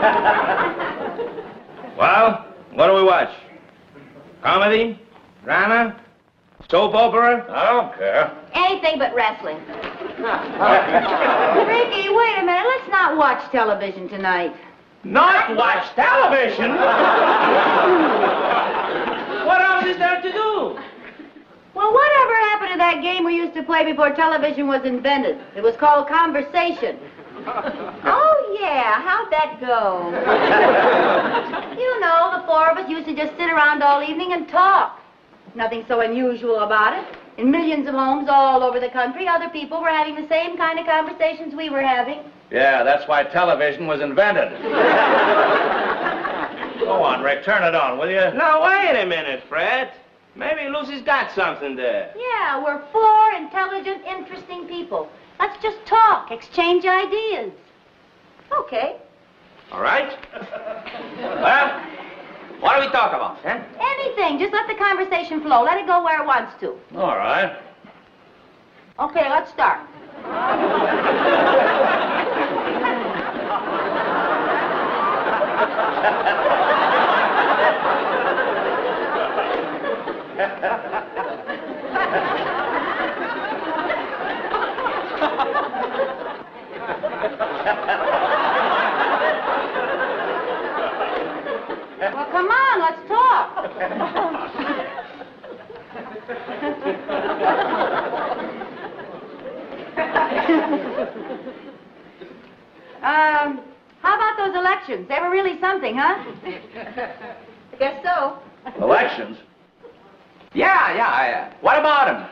Well, what do we watch? Comedy? Drama? Soap opera? I don't care. Anything but wrestling. Ricky, wait a minute. Let's not watch television tonight. Not watch television? What else is there to do? Well, whatever happened to that game we used to play before television was invented? It was called Conversation. Oh, yeah. How'd that go? You know, the four of us used to just sit around all evening and talk. Nothing so unusual about it. In millions of homes all over the country, other people were having the same kind of conversations we were having. Yeah, that's why television was invented. Go on, Rick, turn it on, will you? Now, wait a minute, Fred. Maybe Lucy's got something there. Yeah, we're four intelligent, interesting people. Let's just talk, exchange ideas. Okay. All right. Well, what do we talk about, huh? Anything. Just let the conversation flow. Let it go where it wants to. All right. Okay, let's start. Well, come on, let's talk. How about those elections? They were really something, huh? I guess so. Elections? Yeah. What about him?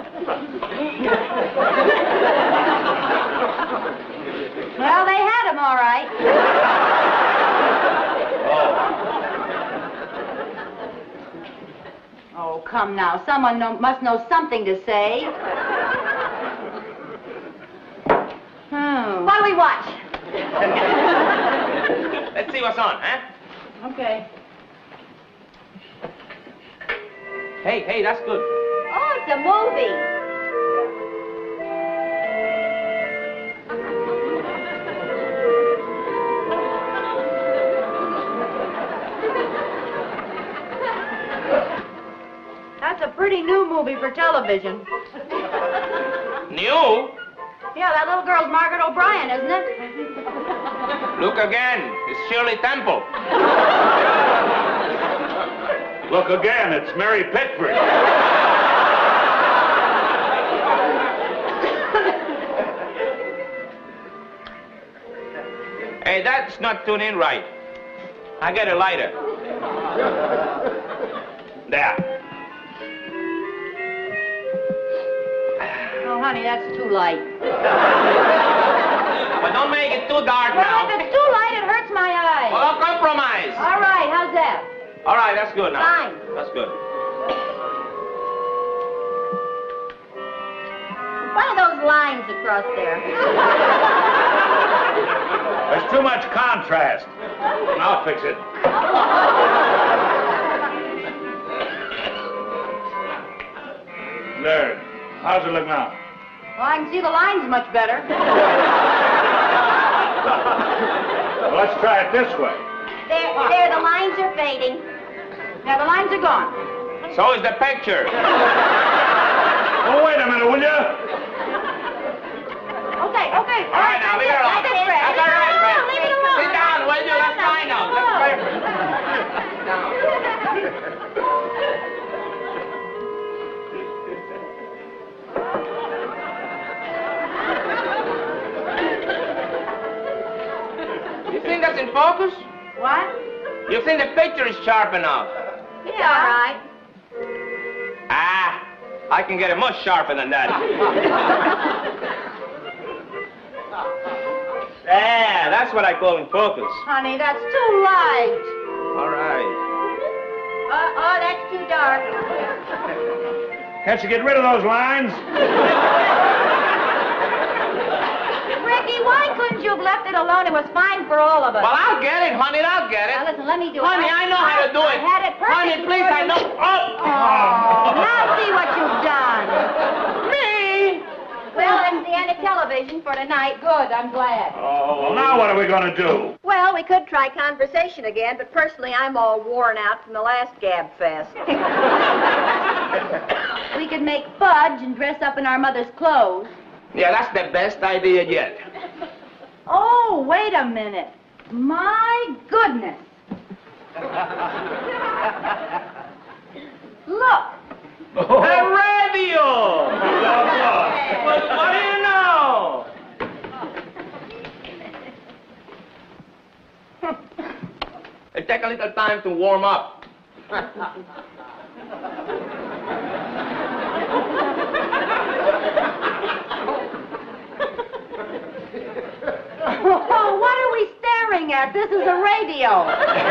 Well, they had them all right. Oh, come now. Someone must know something to say. What do we watch? Let's see what's on, huh? Okay. Hey, that's good. Oh, it's a movie. That's a pretty new movie for television. New? Yeah, that little girl's Margaret O'Brien, isn't it? Look again. It's Shirley Temple. Look again, it's Mary Pickford. Hey, that's not tuned in right. I get a lighter. There. Oh, honey, that's too light. But don't make it too dark Well, now. if it's too light, it hurts my eyes. Well, compromise. All right, how's that? All right, that's good now. Fine. That's good. What are those lines across there? There's too much contrast. I'll fix it. There. How's it look now? Well, I can see the lines much better. Well, let's try it this way. There, the lines are fading. Now, the lines are gone. So is the picture. Oh, wait a minute, will you? Okay. All right, now, leave it alone. That's it, Fred. That's all right, Fred. Leave it alone. Sit down, will you? That's fine now. That's perfect. You think that's in focus? What? You think the picture is sharp enough? Yeah, all right. Ah, I can get it much sharper than that. Yeah, that's what I call in focus. Honey, that's too light. All right. Oh, that's too dark. Can't you get rid of those lines? Ricky, why couldn't you have left it alone? It was fine for all of us. Well, I'll get it, honey. I'll get it. Now, listen, let me do it. Honey, I know how to do it. I had it perfect. Honey, please, before I you- know. Oh! Oh, now see what you've done. Me? Well, that's the end of television for tonight. Good, I'm glad. Oh, well, now what are we going to do? Well, we could try conversation again, but personally, I'm all worn out from the last Gab Fest. We could make fudge and dress up in our mother's clothes. Yeah, that's the best idea yet. Oh, wait a minute. My goodness. Look. A radio! Well, what do you know? It take a little time to warm up. Oh, what are we staring at? This is a radio.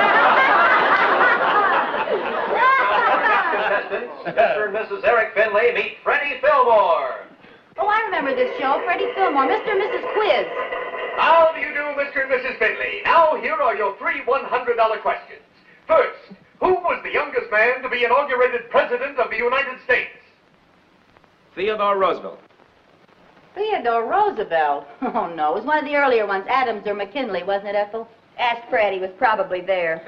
Mr. and Mrs. Eric Finley meet Freddie Fillmore. Oh, I remember this show. Freddie Fillmore, Mr. and Mrs. Quiz. How do you do, Mr. and Mrs. Finley? Now, here are your three $100 questions. First, who was the youngest man to be inaugurated President of the United States? Theodore Roosevelt. Theodore Roosevelt. Oh, no. It was one of the earlier ones, Adams or McKinley, wasn't it, Ethel? Ask Fred, he was probably there.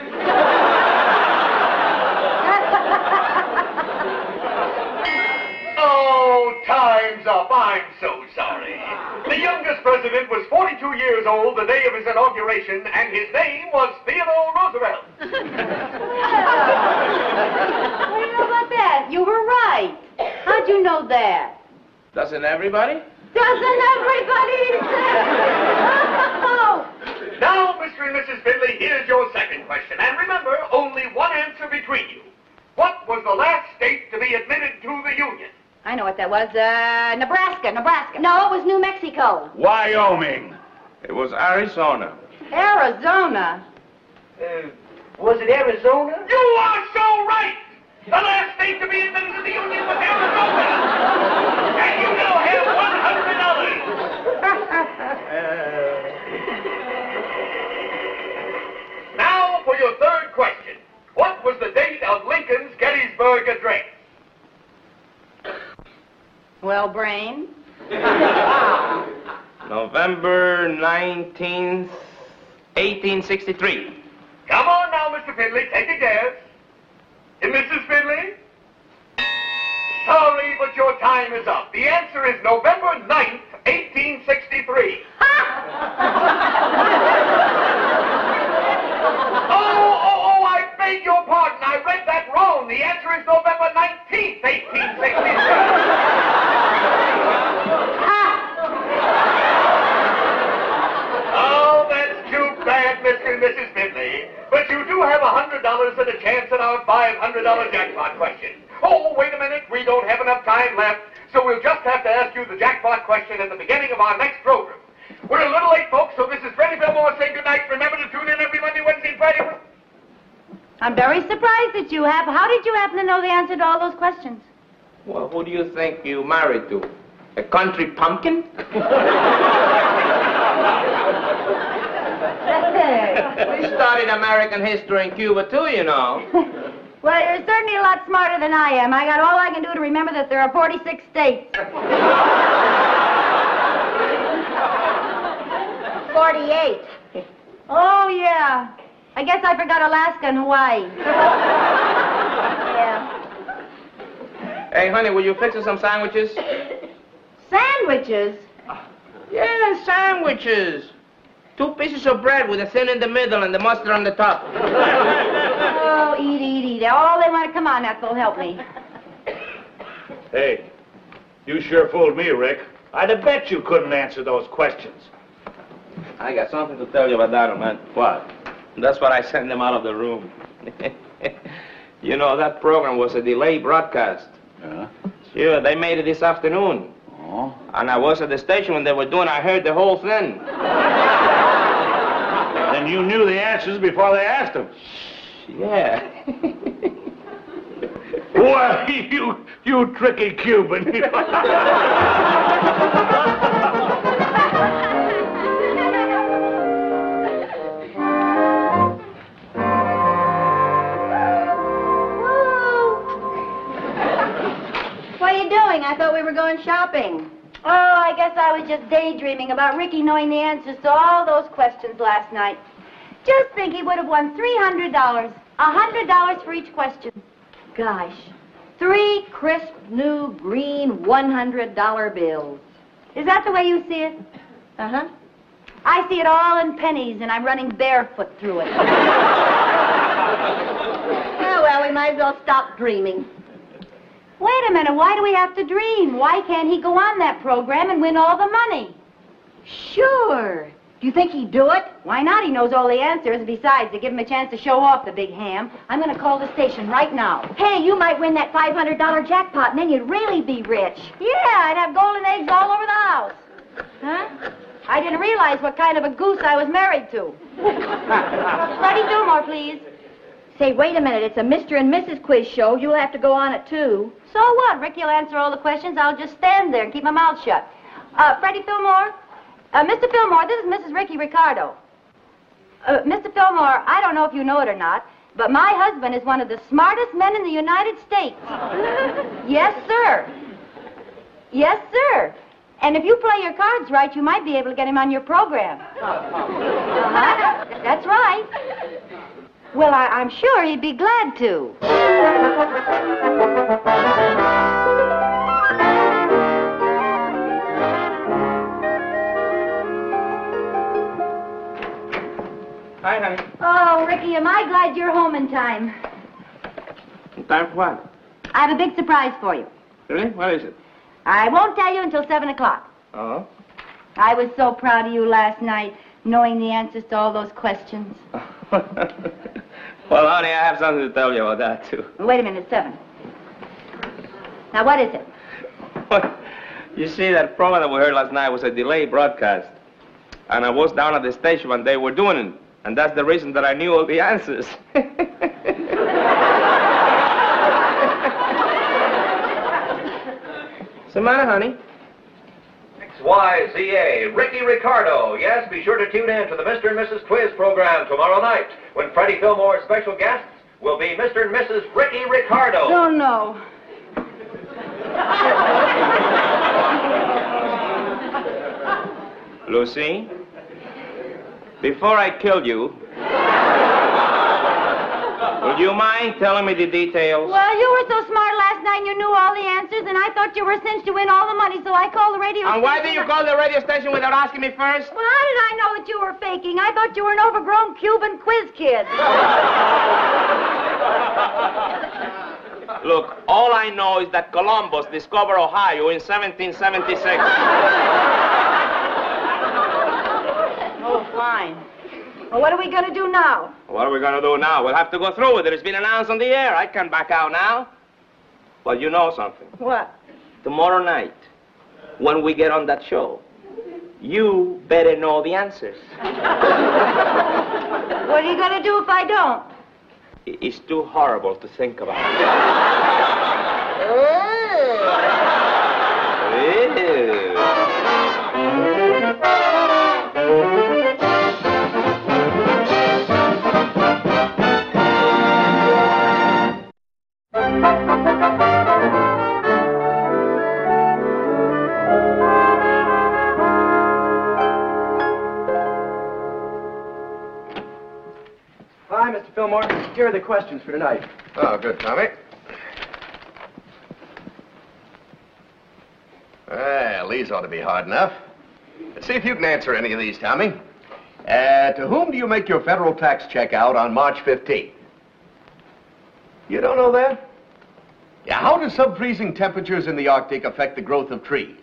Oh, time's up. I'm so sorry. The youngest president was 42 years old the day of his inauguration, and his name was Theodore Roosevelt. Well, you know about that? You were right. How'd you know that? Doesn't everybody? Doesn't everybody? Oh. Now, Mr. and Mrs. Finley, here's your second question. And remember, only one answer between you. What was the last state to be admitted to the Union? I know what that was. Nebraska. No, it was New Mexico. Wyoming. It was Arizona. Arizona. Was it Arizona? You are so right! The last state to be admitted to the Union was Arizona! And you now have $100! Now for your third question. What was the date of Lincoln's Gettysburg Address? Well, Brain. November 19th, 1863. Come on now, Mr. Finley, take a guess. Mrs. Finley? Sorry, but your time is up. The answer is November 9th, 1863. Oh, I beg your pardon. I read that wrong. The answer is November 19th, 1863. Oh, that's too bad, Mr. and Mrs. Finley. But you do have $100 and a chance at our $500 jackpot question. Oh, wait a minute. We don't have enough time left, so we'll just have to ask you the jackpot question at the beginning of our next program. We're a little late, folks, so this is Freddie Fillmore saying good night. Remember to tune in every Monday, Wednesday, and Friday. I'm very surprised that you have. How did you happen to know the answer to all those questions? Well, who do you think you married to? A country pumpkin? We studied American history in Cuba, too, you know. Well, you're certainly a lot smarter than I am. I got all I can do to remember that there are 46 states. 48. Oh, yeah. I guess I forgot Alaska and Hawaii. Yeah. Hey, honey, will you fix us some sandwiches? Sandwiches? Yeah, sandwiches. 2 pieces of bread with a thin in the middle and the mustard on the top. Oh, eat. All they want to come on, Ethel, help me. Hey, you sure fooled me, Rick. I'd have bet you couldn't answer those questions. I got something to tell you about that, man. What? That's why I sent them out of the room. You know, that program was a delayed broadcast. Yeah? Sure, they made it this afternoon. Oh? And I was at the station when they were doing, I heard the whole thing. Then you knew the answers before they asked them. Yeah. Well, you tricky Cuban. What are you doing? I thought we were going shopping. Oh, I guess I was just daydreaming about Ricky knowing the answers to all those questions last night. Just think, he would have won $300. $100 for each question. Gosh. 3 crisp, new, green $100 bills. Is that the way you see it? Uh-huh. I see it all in pennies, and I'm running barefoot through it. Oh, well, we might as well stop dreaming. Wait a minute, why do we have to dream? Why can't he go on that program and win all the money? Sure. Do you think he'd do it? Why not? He knows all the answers, and besides, to give him a chance to show off the big ham, I'm going to call the station right now. Hey, you might win that $500 jackpot, and then you'd really be rich. Yeah, I'd have golden eggs all over the house. Huh? I didn't realize what kind of a goose I was married to. Freddie Fillmore, please. Say, wait a minute. It's a Mr. and Mrs. quiz show. You'll have to go on it, too. So what? Ricky'll answer all the questions. I'll just stand there and keep my mouth shut. Freddie Fillmore? Mr. Fillmore, this is Mrs. Ricky Ricardo. Mr. Fillmore, I don't know if you know it or not, but my husband is one of the smartest men in the United States. Yes, sir. Yes, sir. And if you play your cards right, you might be able to get him on your program. Uh-huh. That's right. Well, I'm sure he'd be glad to. Hi, honey. Oh, Ricky, am I glad you're home in time. In time for what? I have a big surprise for you. Really? What is it? I won't tell you until 7 o'clock. Oh? I was so proud of you last night, knowing the answers to all those questions. Well, honey, I have something to tell you about that, too. Wait a minute, it's 7. Now, what is it? You see, that program that we heard last night was a delayed broadcast. And I was down at the station when they were doing it. And that's the reason that I knew all the answers. What's the matter, honey? XYZA, Ricky Ricardo. Yes, be sure to tune in to the Mr. and Mrs. Quiz program tomorrow night when Freddie Fillmore's special guests will be Mr. and Mrs. Ricky Ricardo. Oh, no. Lucy, before I kill you, would you mind telling me the details? Well, you were so smart last night and you knew all the answers, and I thought you were cinched to win all the money, so I called the radio And why station. did you call the radio station without asking me first? Well, how did I know that you were faking? I thought you were an overgrown Cuban quiz kid. Look, all I know is that Columbus discovered Ohio in 1776. Oh, fine. Well, what are we going to do now? What are we going to do now? We'll have to go through with it. It's been announced on the air. I can't back out now. Well, you know something. What? Tomorrow night, when we get on that show, you better know the answers. What are you going to do if I don't? It's too horrible to think about. Hi, Mr. Fillmore. Here are the questions for tonight. Oh, good, Tommy. Well, these ought to be hard enough. Let's see if you can answer any of these, Tommy. To whom do you make your federal tax check out on March 15th? You don't know that? Yeah, how do sub-freezing temperatures in the Arctic affect the growth of trees?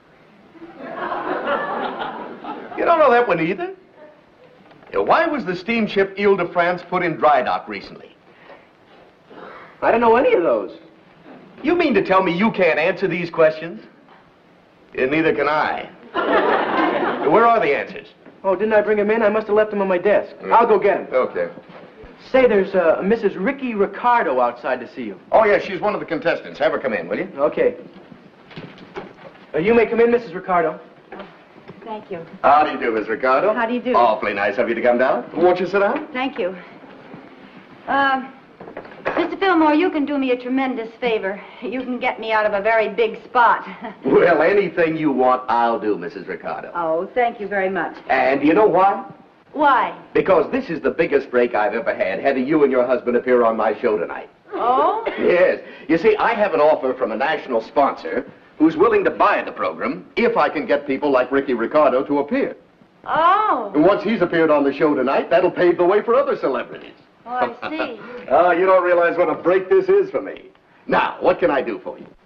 You don't know that one either? Yeah, why was the steamship Ile-de-France put in dry dock recently? I don't know any of those. You mean to tell me you can't answer these questions? Yeah, neither can I. Where are the answers? Oh, didn't I bring them in? I must have left them on my desk. I'll go get them. Okay. Say, there's Mrs. Ricky Ricardo outside to see you. Oh, yeah, she's one of the contestants. Have her come in, will you? Okay. You may come in, Mrs. Ricardo. Thank you. How do you do, Miss Ricardo? How do you do? Awfully nice of you to come down. Won't you sit down? Thank you. Mr. Fillmore, you can do me a tremendous favor. You can get me out of a very big spot. Well, anything you want, I'll do, Mrs. Ricardo. Oh, thank you very much. And you know why? Why? Because this is the biggest break I've ever had, having you and your husband appear on my show tonight. Oh? Yes. You see, I have an offer from a national sponsor who's willing to buy the program if I can get people like Ricky Ricardo to appear. Oh. And once he's appeared on the show tonight, that'll pave the way for other celebrities. Oh, I see. Oh, you don't realize what a break this is for me. Now, what can I do for you?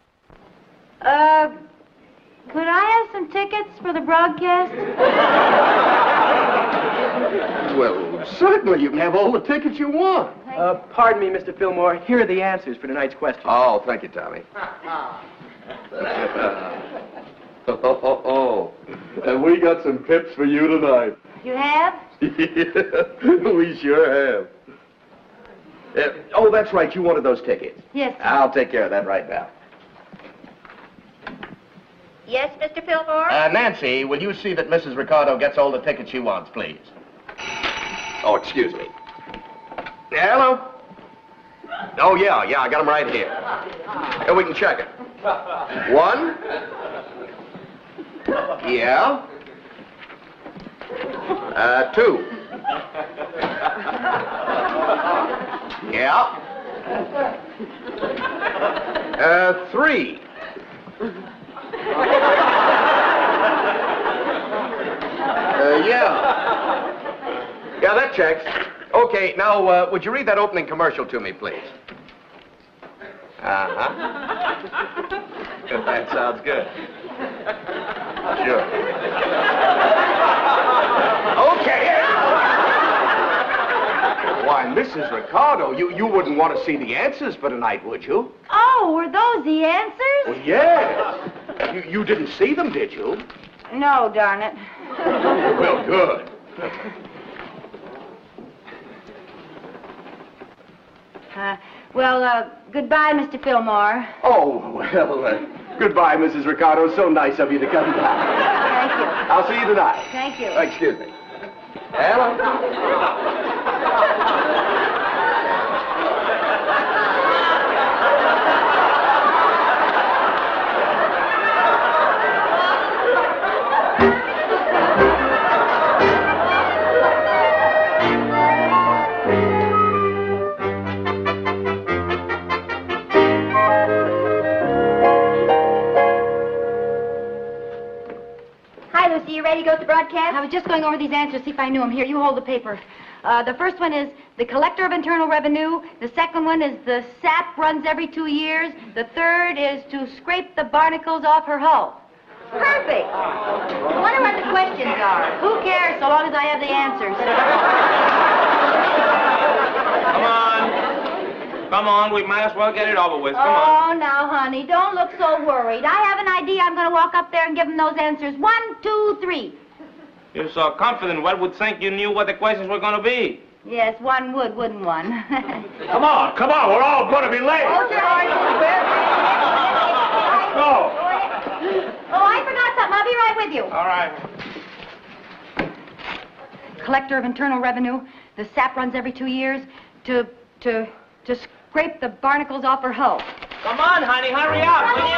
Could I have some tickets for the broadcast? Well, certainly you can have all the tickets you want. Pardon me, Mr. Fillmore. Here are the answers for tonight's question. Oh, thank you, Tommy. And we got some pips for you tonight. You have? We sure have. Oh, that's right. You wanted those tickets. Yes. I'll take care of that right now. Yes, Mr. Fillmore? Nancy, will you see that Mrs. Ricardo gets all the tickets she wants, please? Oh, excuse me. Hello? Oh, yeah, I got them right here. And we can check it. 1. Yeah. 2. Yeah. 3. Yeah, that checks. Okay, now, would you read that opening commercial to me, please? Uh-huh. That sounds good. Sure. Okay. Why, Mrs. Ricardo, you wouldn't want to see the answers for tonight, would you? Oh, were those the answers? Well, yes. You didn't see them, did you? No, darn it. Well, good. Goodbye, Mr. Fillmore. Oh, well, goodbye, Mrs. Ricardo. So nice of you to come by. Thank you. I'll see you tonight. Thank you. Excuse me. Hello? Hi, Lucy. You ready to go to the broadcast? I was just going over these answers, see if I knew them. Here, you hold the paper. The first one is the collector of internal revenue. The second one is the sap runs every 2 years. The third is to scrape the barnacles off her hull. Perfect. I wonder what the questions are. Who cares so long as I have the answers? Come on, we might as well get it over with. Come Oh, on. now, honey, don't look so worried. I have an idea. I'm going to walk up there and give them those answers. 1, 2, 3. You're so confident. One would think you knew what the questions were going to be. Yes, one would, wouldn't one? Come on, we're all going to be late. Hold your horses. Let's go. Oh, I forgot something. I'll be right with you. All right. Collector of internal revenue. The sap runs every 2 years to scrape the barnacles off her hull. Come on, honey, hurry up, will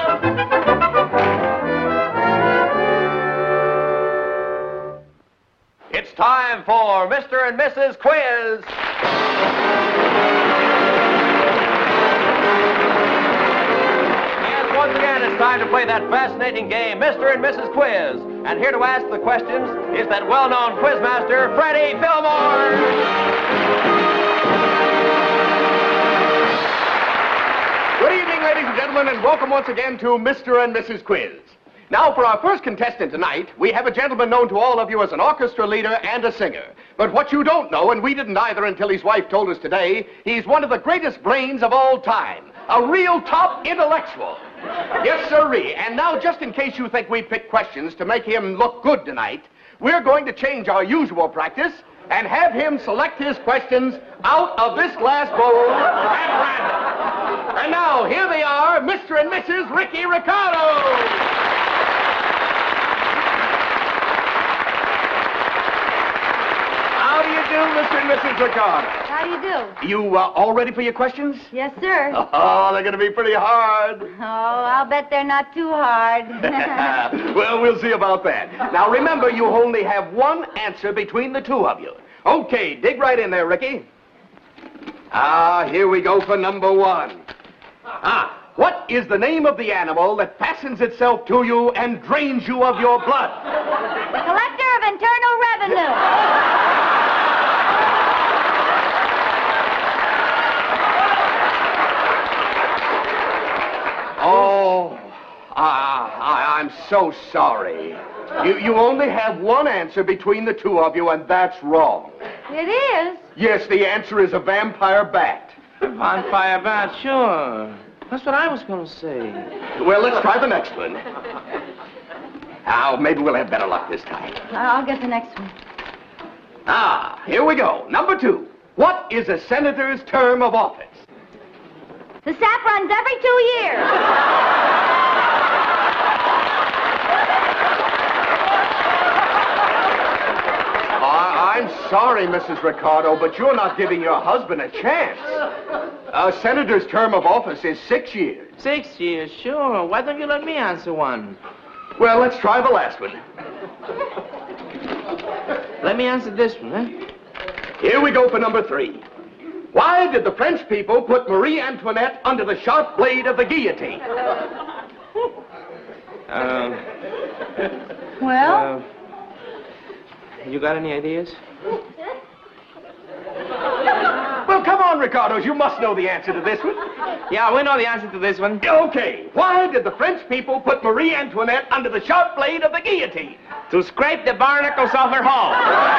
you? It's time for Mr. and Mrs. Quiz. Yes, once again, it's time to play that fascinating game, Mr. and Mrs. Quiz. And here to ask the questions is that well-known quizmaster, Freddie Fillmore. Good evening, ladies and gentlemen, and welcome once again to Mr. and Mrs. Quiz. Now, for our first contestant tonight, we have a gentleman known to all of you as an orchestra leader and a singer. But what you don't know, and we didn't either until his wife told us today, he's one of the greatest brains of all time. A real top intellectual. Yes, sirree. And now, just in case you think we picked questions to make him look good tonight, we're going to change our usual practice and have him select his questions out of this glass bowl at random. And now, here they are, Mr. and Mrs. Ricky Ricardo. How do you do, Mr. and and Mrs. Ricardo. How do you do? You all ready for your questions? Yes, sir. Oh, they're going to be pretty hard. Oh, I'll bet they're not too hard. Well, we'll see about that. Now, remember, you only have one answer between the two of you. Okay, dig right in there, Ricky. Here we go for number one. What is the name of the animal that fastens itself to you and drains you of your blood? The Collector of Internal Revenue. Oh, I'm so sorry. You only have one answer between the two of you, and that's wrong. It is? Yes, the answer is a vampire bat. Vampire bat, sure. That's what I was going to say. Well, let's try the next one. Now, maybe we'll have better luck this time. I'll get the next one. Here we go. Number two. What is a senator's term of office? The sap runs every 2 years. I'm sorry, Mrs. Ricardo, but you're not giving your husband a chance. A senator's term of office is 6 years. 6 years, sure. Why don't you let me answer one? Well, let's try the last one. Let me answer this one, eh? Here we go for number three. Why did the French people put Marie Antoinette under the sharp blade of the guillotine? Well? You got any ideas? Well, come on, Ricardo. You must know the answer to this one. Yeah, we know the answer to this one. Okay. Why did the French people put Marie Antoinette under the sharp blade of the guillotine? To scrape the barnacles off her hull.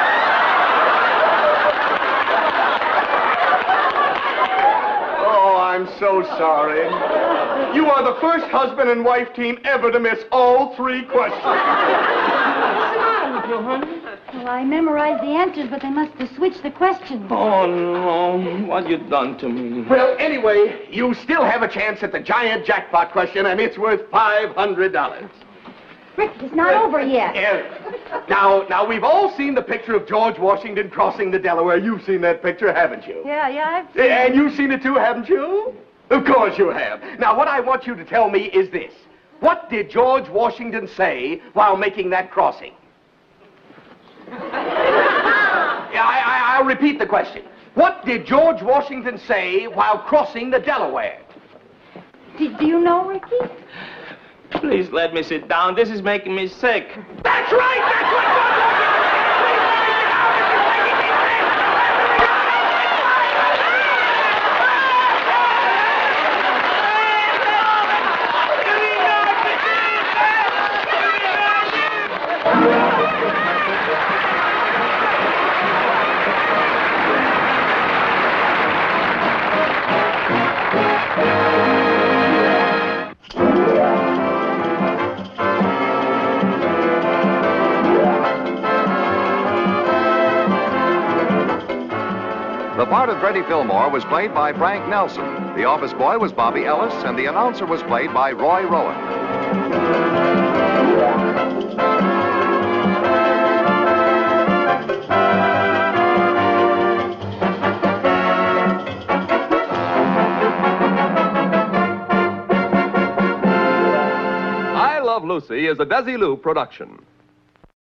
Oh, I'm so sorry. You are the first husband and wife team ever to miss all three questions. Well, I memorized the answers, but they must have switched the questions. Oh, no. What you done to me? Well, anyway, you still have a chance at the giant jackpot question, and it's worth $500. Rick, it's not over yet. Now, we've all seen the picture of George Washington crossing the Delaware. You've seen that picture, haven't you? Yeah, I've seen it. And you've seen it too, haven't you? Of course you have. Now, what I want you to tell me is this. What did George Washington say while making that crossing? I'll repeat the question. What did George Washington say while crossing the Delaware? Do you know, Ricky? Please let me sit down. This is making me sick. That's right! That's what George The part of Freddie Fillmore was played by Frank Nelson. The office boy was Bobby Ellis, and the announcer was played by Roy Rowan. I Love Lucy is a Desilu production.